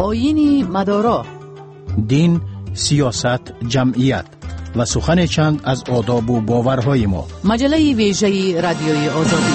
آیین مدارا، دین، سیاست، جمعیت و سخن چند از آداب و باورهای ما. مجله ویژه رادیوی آزادی.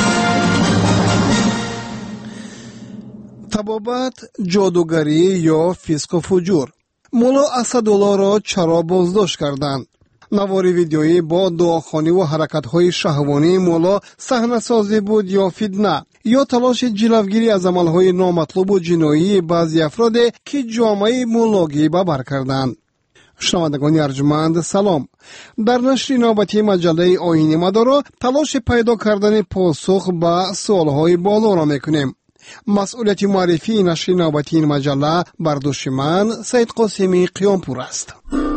طبابت، جادوگری یا فسق و فجور. مولا اسدالله را چرا بازداشت کردند؟ نواری ویدیویی با دعاخوانی و حرکت‌های شهوانی مولا صحنه‌سازی بود یا فتنه یا تلاش جلوگیری از عمل‌های نامطلوب و جنایی بعضی افراد که جامعه مولاگی به بر کردند؟ شنوندگان ارجمند سلام. در نشر نوبتی مجله آیین مدارا تلاش پیدا کردن پاسخ به سوال‌های بالا را می‌کنیم. مسئولیت معرفی نشر نوبتی این مجله بر دوش من سید قاسمی قیامپور است.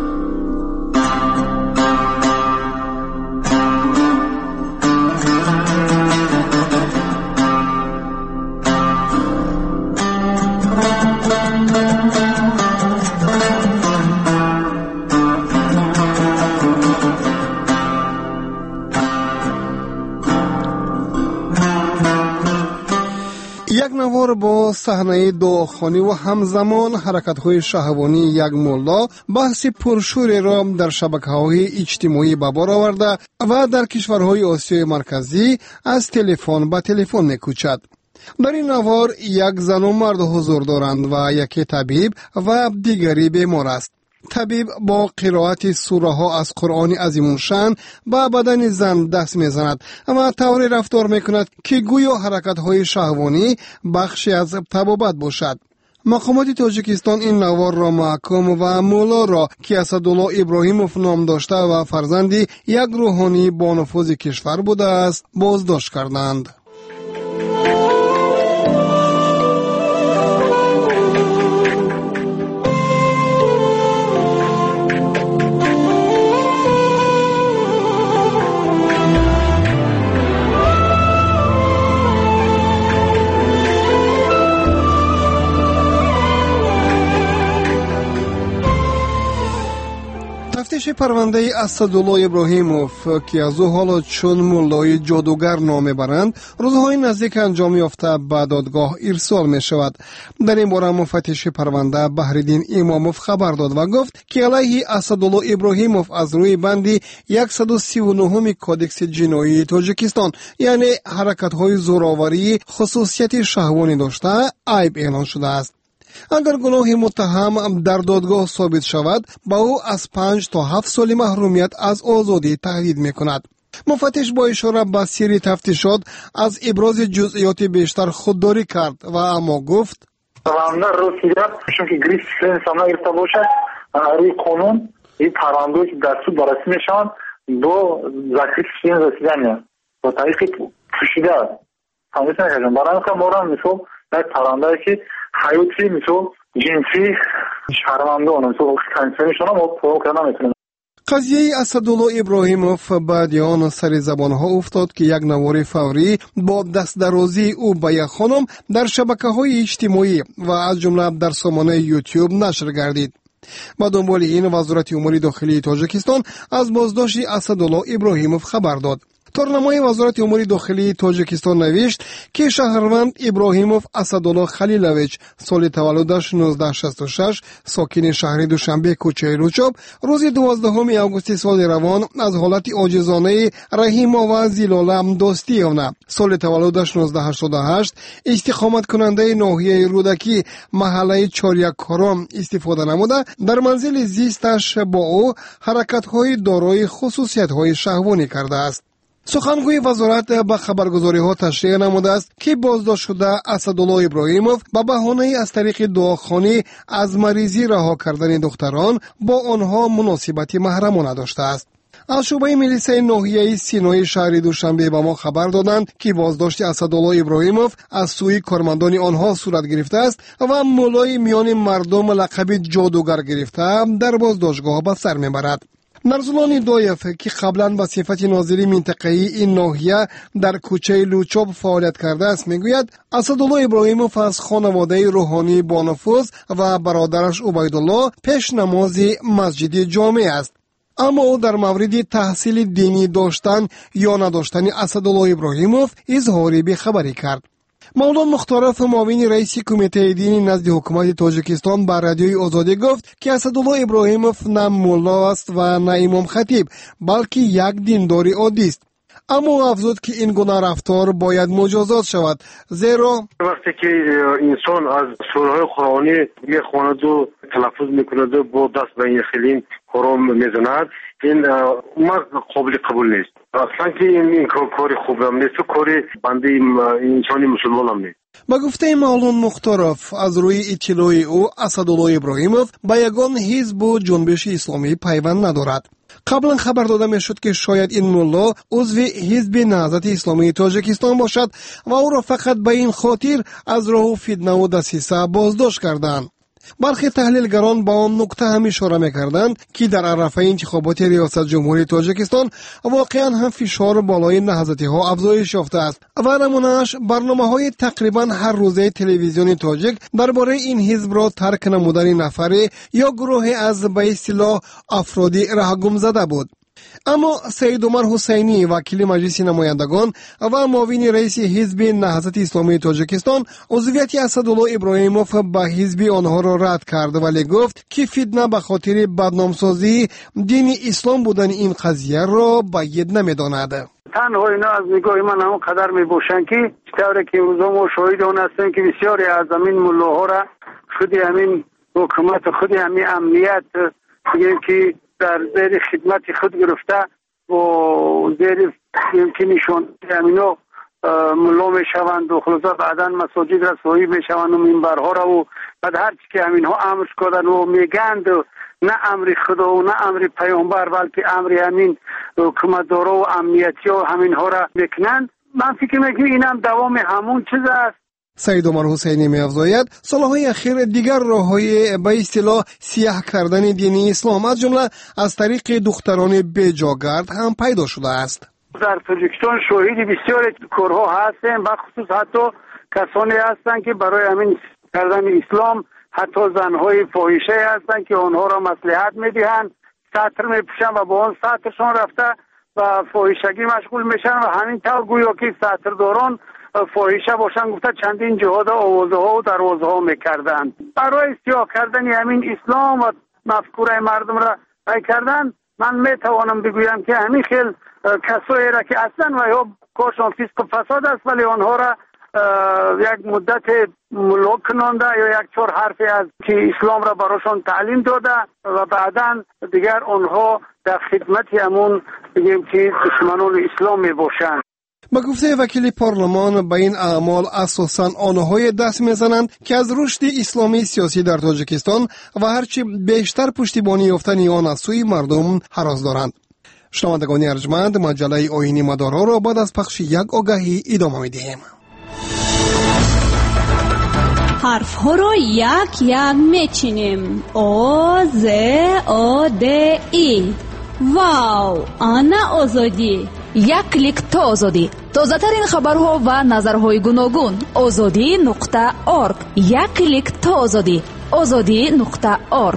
یک نوار با صحنه دعاخوانی و همزمان حرکت‌های شهوانی یک ملا بحث پرشور را در شبکه‌های اجتماعی به بار آورده و در کشورهای آسیای مرکزی از تلفن به تلفن می‌کوچد. در این نوار یک زن و مرد حضور دارند و یکی طبیب و دیگری بیمار است. طبیب با قرائت سوره ها از قرآن عظیم شان به بدن زن دست میزند و طوری رفتار میکند که گویا حرکت های شهوانی بخشی از طبابت باشد. مقامات تاجیکستان این نوار را محکوم و مولا را که اسدالله ابراهیموف نام داشته و فرزندی یک روحانی با نفوذ کشور بوده است بازداشت کردند. تفتیش پرونده اسدالله ابراهیموف که از او حالا چون مولای جادوگر نام میبرند روزهای نزدیک انجام یافته به دادگاه ارسال می شود. در این باره مفتش پرونده بحرالدین اماموف خبر داد و گفت که علیه اسدالله ابراهیموف از روی بندی 139 کودکس جنایی تاجیکستان یعنی حرکت های زورآوری خصوصیت شهوانی داشته عیب اعلان شده است. اگر گناه متهم در دادگاه ثابت شود با او از 5 تا 7 سال محرومیت از آزادی تهدید میکند. مفتش با اشاره به سیر تفتیشات از ابراز جزئیات بیشتر خودداری کرد و اما گفت پرونده رسیده چون که گریفت شدن سامنا گرفته باشد روی قانون این پرونده که در سود بررسی میشوند با ذکر شدن رسیدن با طریق پوشیده فهمیدن نکردن برای اینکه مورد مثل یک پرونده که حیاتی مثل جنسی شرمنده مثل کنسنشون هم پرو کردن میتونیم. قضیه اسدالله ابراهیموف بعد آن سر زبانها افتاد که یک نوار فوری با دست درازی او به یک خانم در شبکه‌های اجتماعی و از جمله در سامانه یوتیوب نشر گردید. با دنبال این وزارت امور داخلی تاجیکستان از بازداشت اسدالله ابراهیموف خبر داد. تورنمای وزارت امور داخلی تاجیکستان نوشت که شهروند ابراهیموف اسدالله خلیلویچ سال تولدش 1966 ساکن شهر دوشنبه کوچه لوچوب روز 12 آگوست سال روان از حالت عاجزانه رحیم و زلاله دوستی یافت. سال تولدش 1988 استقامت کننده ناحیه رودکی محله چاریکارام استفاده نموده در منزل زیستش با او حرکت‌های دارای خصوصیت‌های شهوانی کرده است. سخنگوی وزارت به خبرگزاری‌ها تشریح نموده است که بازداشت شده اسدالله ابراهیموف به بهانه از طریق دعاخوانی از مریضی رها کردن دختران با آنها مناسبت محرمانه داشته است. از شعبه میلیسه ناحیه سینای شهر دوشنبه به ما خبر دادند که بازداشت اسدالله ابراهیموف از سوی کارمندان آنها صورت گرفته است و مولای میان مردم لقب جادوگر گرفته در بازداشتگاه به سر میبرد. نرزولان دایف که قبلا به صفت ناظر منطقه‌ای این ناحیه در کوچه لوچوب فعالیت کرده است میگوید اسدالله ابراهیموف از خانواده روحانی با نفوذ و برادرش عبیدالله پیش نماز مسجد جامع است. اما او در مورد تحصیل دینی داشتن یا نداشتن اسدالله ابراهیموف اظهار بی‌خبری کرد. مولان مختارف معاون رئیس کمیته دینی نزد حکومت تاجیکستان بر رادیوی آزادی گفت که اسدالله ابراهیموف نه ملا است و نه امام خطیب، بلکه یک دینداری عادی است. اما افزود که این گونه رفتار باید مجازات شود، زیرا وقتی که انسان از سوره‌های قرآنی میخواند و تلفظ میکند و با دست به این خیلین حرام میزند، این قابل قبول نیست. اصلا که این کاری خوب هم نیست و کاری بنده انسانی مسلمان هم نیست. با گفته مولان مختارف، از روی اطلاع او اسدالله ابراهیموف به یگان حزب و جنبش اسلامی پیوند ندارد. قبلا خبر داده می شد که شاید این ملا عضو حزب نهضت اسلامی تاجیکستان باشد و او را فقط به این خاطر از راه فتنه و دسیسه بازداشت کردند. برخی تحلیلگران با آن نکته هم اشاره می‌کردند که در عرصه انتخابات ریاست جمهوری تاجیکستان واقعا هم فشار بالای نهضتی‌ها افزایش یافته است و نمونه‌اش برنامه‌های تقریبا هر روزه تلویزیون تاجیک درباره این حزب را ترک نمودن نفری یا گروهی از به اصطلاح افرادی راه گم زده بود. اما سید عمر حسینی وکیل مجلس نمایندگان و معاون رئیس حزب نهضت اسلامی تاجیکستان عضویت اسدالله ابراهیموف به حزب آنها را رد کرد ولی گفت که فتنه به خاطر بدنامسازی دین اسلام بودن این قضیه را باید نمیداند. تنها اینا از نگاه من هم قدر میباشند که طوری که روزا ما شاهد آن هستیم که بسیاری از همین ملاها را خود همین حکومت خود همین امنیت که در زیر خدمت خود گرفته و زیر که نشان امینو ملا می شوند و خلاصه بعدا مساجد را صاحب می شوند و منبرها را و بعد هر چی که امینها امر کردن و میگند نه امر خدا و نه امر پیامبر بلکه امر همین حکومتدارا و امنیتی و همینها را میکنند. من فکر میکنم این هم دوام همون چیز است. سید عمر حسینی می‌افزاید سالهای اخیر دیگر راه‌های به اصطلاح سیاه کردن دین اسلام از جمله از طریق دختران بیجاگرد هم پیدا شده است. در تاجیکستان شاهد بسیاری کارها هستند، بخصوص حتی کسانی هستند که برای همین کردن اسلام حتی زنهای فاحشه هستند که آنها را مصلحت میدهند، سطر میپوشند و با آن سطرشان رفته و فاحشگی مشغول میشن و همین طور گویا که سطرداران فاحشه باشن گفته چندین جهاد آوازه ها و دروازه ها میکردن برای سیاه کردن همین اسلام و مفکوره مردم را کردن. من میتوانم بگویم که همین خیل کسایی را که اصلا و یا کارشان فسق و فساد است ولی آنها را یک مدت ملوک کننده یا یک چهار حرفی از که اسلام را براشان تعلیم داده و بعدا دیگر آنها در خدمت همون بگیم که دشمنان اسلام می باشند. با گفته وکیل پارلمان به این اعمال اساساً آنهای دست میزنند که از رشد اسلامی سیاسی در تاجیکستان و هرچی بیشتر پشتیبانی یافتن آن از سوی مردم هراس دارند. شنوندگان ارجمند، مجله آیین مدارا را بعد از پخش یک آگهی ادامه میدهیم. حرف ها را یک یک میچینیم. او ز او د ای. واو، آنا آزادی. یک کلیک تا آزادی. تازه ترین خبرها و نظرهای گوناگون. azadi.org. یک کلیک تا آزادی. azadi.org.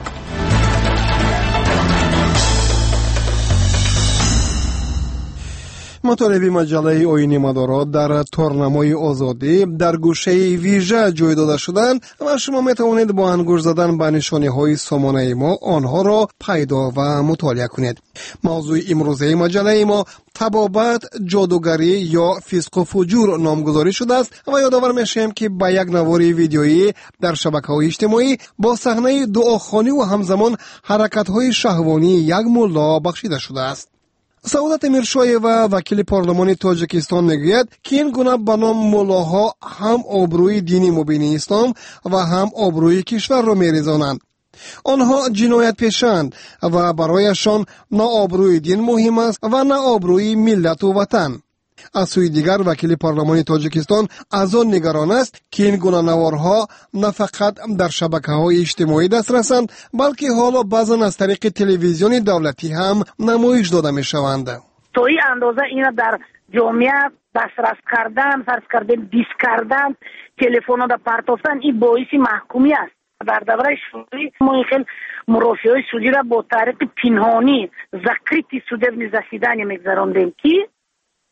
مطالب مجله آیین مدارا در تورنمای آزادی در گوشه ویژه جای داده شدند و شما می توانید با انگشت زدن به نشانه های سامانه ما آنها را پیدا و مطالعه کنید. موضوع امروزه مجله ما طبابت، جادوگری یا فسق و فجور نامگذاری شده است و یادآور میشیم که به یک نوار ویدیویی در شبکه‌های اجتماعی با صحنه دعاخوانی و همزمان حرکت‌های شهوانی یک ملا بخشیده شده است. سعادت میرشای و وکیل پارلمان تاجیکستان میگوید که این گونه به نام ملاها هم آبروی دینی مبین اسلام و هم آبروی کشور را میریزانند. آنها جنایت پیشند و برایشان نه آبروی دین مهم است و نه آبروی ملت و وطن. از سوی دیگر وکیل پارلمان تاجیکستان از آن نگران است که این گونه نوارها نه فقط در شبکه‌های اجتماعی دسترسند بلکه حالا بعضا از طریق تلویزیون دولتی هم نمایش داده می‌شوند. تا این اندازه اینا در جامعه دسترس کردن، فرض کردن دیس کردن، تلفن‌ها را پرتافتن، این باعث محکومی است. در دوره شوری ما خیلی مرافعه سودی را با طریق پنهانی زکریت سودی نزدیدن می‌گذراندیم که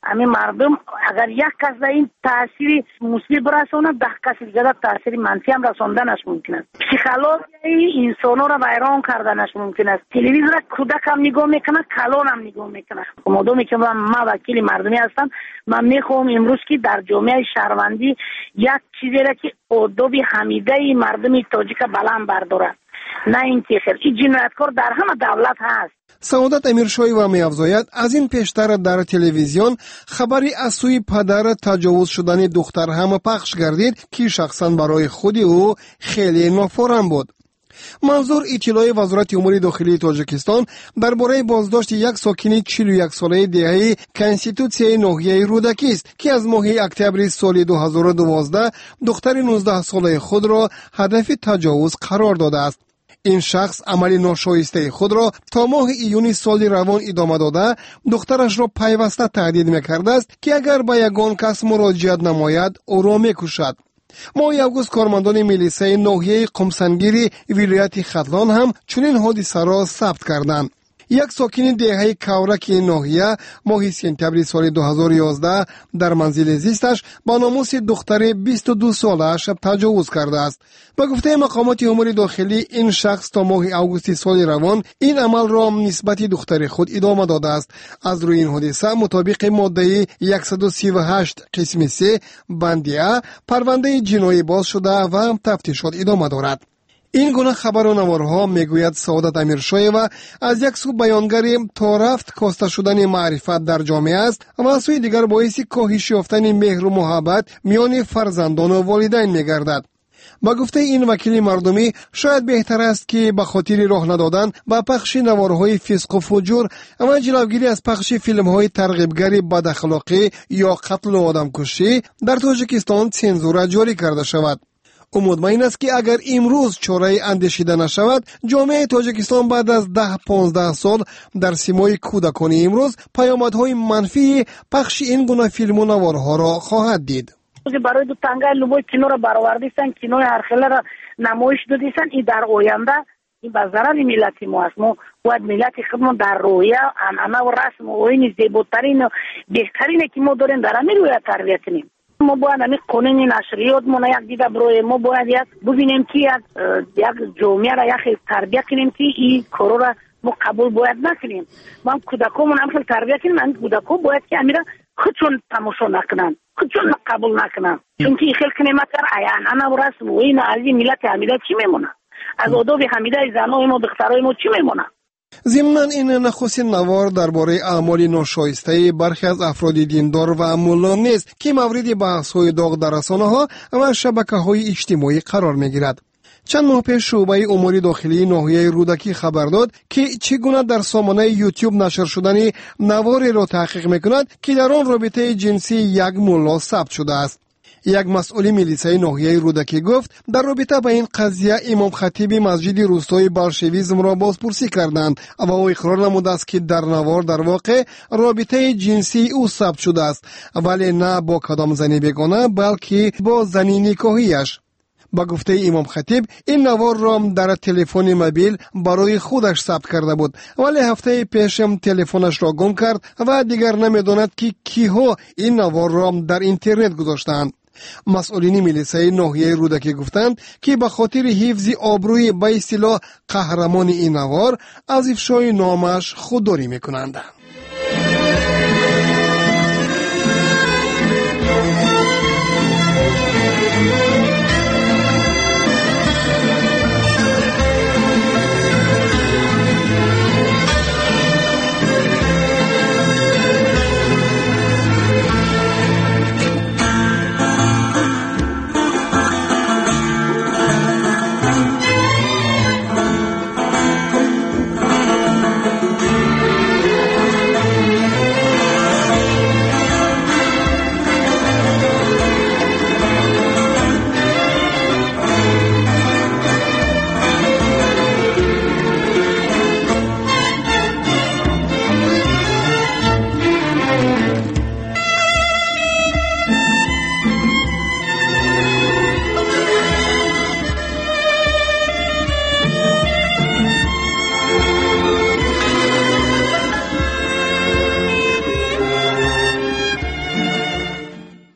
همین مردم اگر یک کس در این تاثیر مثبت برسونه 10 کس دیگه تاثیر منفی هم رساندنش ممکن است. پسیکولوژی انسان‌ها را ویران کردنش ممکن است. تلویزیون را کودک هم نگاه میکنه، کلان هم نگاه میکنه. مادامی که من وکیل مردمی هستم، من میخوام امروز که در جامعه شهروندی یک چیزی را که آداب حمیده مردم تاجیک بلند برداره، نه اینکه خیر این جنایتکار در همه دولت هست. سعادت امیرشاهی و می‌افزاید از این پیشتر در تلویزیون خبری از سوی پدر تجاوز شدن دختر هم پخش گردید که شخصا برای خود او خیلی نافرام بود. منظور اطلاع وزارت امور داخلی تاجیکستان درباره بازداشت یک ساکن 41 ساله دهه کنستیتوسیای ناحیه رودکی است که از ماه اکتبر سال 2012 دختر 19 ساله خود را هدف تجاوز قرار داده است. این شخص عمل ناشایسته خود را تا ماه ایون سال روان ادامه داده دخترش را پیوسته تهدید می‌کرده است که اگر به یگان کس مراجعت نماید او را می‌کشد. ماه اوگوست کارمندان میلیسای ناحیه قمسنگیری ولایت ختلان هم چنین حادثه را ثبت کردند. یک ساکن دهه کورک ناحیه ماه سپتامبر سال 2011 در منزل زیستش با ناموس دختر 22 سالش تجاوز کرده است. به گفته مقامات امور داخلی این شخص تا ماه اوگوست سال روان این عمل را نسبت دختر خود ادامه داده است. از روی این حادثه مطابق ماده 138 قسم 3 بندیه پرونده جنایی باز شده و تفتیشات ادامه دارد. این گونه خبرنگارها میگوید سعادت امیرشاهی و از یک سو بیانگری تا رفت کاسته شدن معرفت در جامعه است و از سوی دیگر باعث کاهش یافتن مهر و محبت میان فرزندان و والدین میگردد. با گفته این وکیل مردمی شاید بهتر است که به خاطر راه ندادن به پخش نوارهای فسق و فجور و جلوگیری از پخش فیلم‌های ترغیبگر بداخلاقی یا قتل و آدمکشی در تاجیکستان سانسور جاری کرده شود. او مطمئن است که اگر امروز چاره اندیشیده نشود جامعه تاجیکستان بعد از 10-15 سال در سیمای کودکان امروز پیامدهای منفی پخش این گونه فیلم و نوارها را خواهد دید. برای دو تنگه لوبای کینو را برآوردیستن، کینوی هرخله را نمایش دادیستن. این در آینده این به ضرر ملت ما است. ما باید ملت خودمون در رویه عنعنه و رسم و این زیباترین و بهترینه که ما داریم در همین رویه تربیت کنیم. ما باید همین قانون نشریات ما یک دیده برای ما باید ببینیم که یک جامعه را یک تربیت کنیم که این کارو را ما قبول باید نکنیم. ما کودکامون هم خیلی تربیت کنیم. من کودکا باید که امیره خودشون تماشا نکنن، خودشون قبول نکنن، چون که خیلی کنیمت کر عیان و رسم و این علی ملت امیره چی میمونه؟ از آداب حمیده زنای ما دخترای ما چی میمونه؟ ضمن این نخستین نوار درباره اعمال ناشایسته برخی از افراد دیندار و ملان نیست که مورد بحث‌های داغ در رسانه‌ها و شبکه‌های اجتماعی قرار می‌گیرد. چند ماه پیش شعبه امور داخلی ناحیه رودکی خبر داد که چگونه در سامانه یوتیوب نشر شدن نواری را تحقیق می‌کند که در آن رابطه جنسی یک ملا ثبت شده است. یک مسئول میلیسای ناحیه رودکی گفت در رابطه با این قضیه امام خطیب مسجد روستای بلشویزم را بازپرسی کردند و او اقرار نموده است که در نوار در واقع رابطه جنسی او ثبت شده است، ولی نه با کدام زنی بیگانه بلکه با زنی نکاحیش. با گفته امام خطیب این نوار را در تلفن موبیل برای خودش ثبت کرده بود، ولی هفته پیشم تلفنش را گم کرد و دیگر نمیداند که کیها این نوار را در اینترنت گذاشتند. مسئولین میلیسای ناحیه رودکی گفتند که به خاطر حفظ آبروی به اصطلاح قهرمان این نوار از افشای نامش خودداری میکنند.